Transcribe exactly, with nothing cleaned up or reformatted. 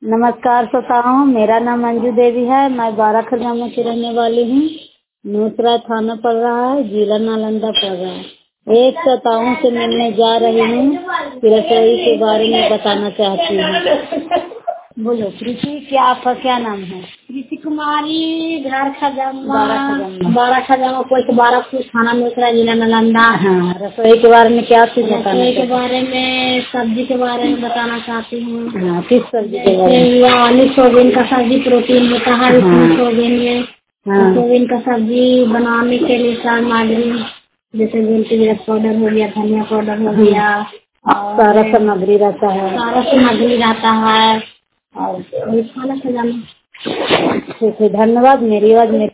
नमस्कार श्रोताओं, मेरा नाम मंजू देवी है। मैं बारह खजाना की रहने वाली हूँ। नूसरा थाना पड़ रहा है, जिला नालंदा पड़ रहा है। एक श्रोताओं से मिलने जा रही हूँ कि रसोई के बारे में बताना चाहती हूँ। बोलो कृषि, क्या आपका क्या नाम है? कृषि कुमारी, घर खजामा, बारह खजाना बारह खजामा पोस्ट बारह फूट थाना नूसरा जिला नालंदा। हाँ, रसोई के बारे में क्या चीज बताना? रसोई के बारे में, सब्जी के बारे में बताना चाहती हूँ। हाँ, किस सब्जी के बारे में? आलू सोयाबीन का सब्जी प्रोटीन होता है इसमें। सोयाबीन में सोयाबीन का सब्जी बनाने के लिए सामग्री जैसे गुलकी पाउडर हो गया, धनिया पाउडर हो गया, और सारा सामग्री रहता है। सारा सामग्री रहता है और खाना खजाना। ठीक है, धन्यवाद। मेरी आवाज